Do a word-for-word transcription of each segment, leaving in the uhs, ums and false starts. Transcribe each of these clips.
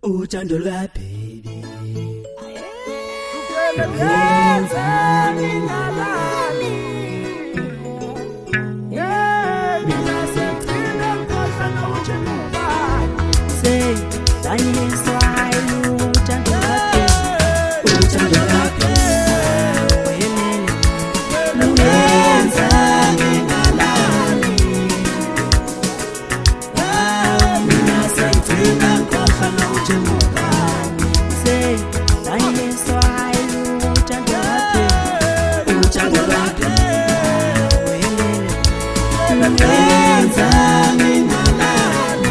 uthando lwa baby Yenza ngingalali Yeah mina sengcina ngikhohlwa nawujemuka say danyiswa uthando lwa baby uthando lwa baby Yenza ngingalali Yeah mina sengcina ngikhohlwa nawujemuka say danyiswa Yenza ngingalali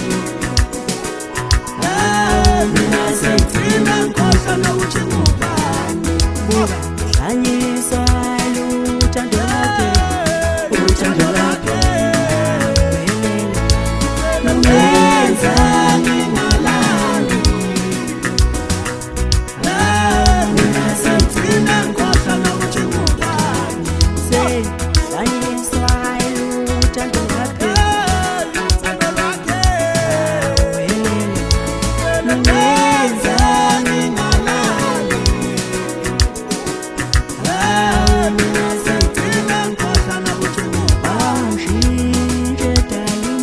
Ah mina sengcina ngikhohlwa nawujemuka buka danyiswa uthando lwa baby uthando lwa Yenza ngingalali Ah mina sengcina ngikhohlwa nawujemuka say danyiswa uthando lwa baby Yenza ngingalali Ah mina sengcina ngikhohlwa nawujemuka Shinje darling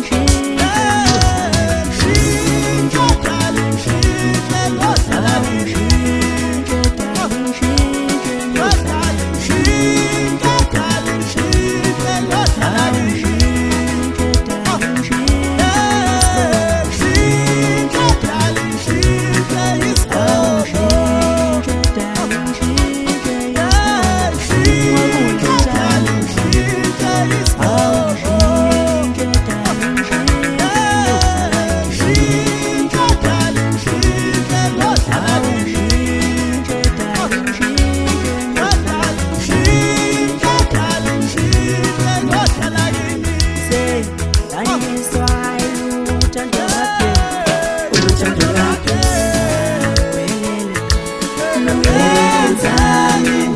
Shinje darling shinje darling shinje darling shinje Shinje darling shinje darling shinje darling shinje Shinje darling shinje is all shinje darling shinje Shinje darling shinje is all shinje darling shinje Shinje darling shinje darling shinje darling shinje Shinje darling shinje darling say danyiswa uthando lwa baby uthando lwa baby Yenza ngingalali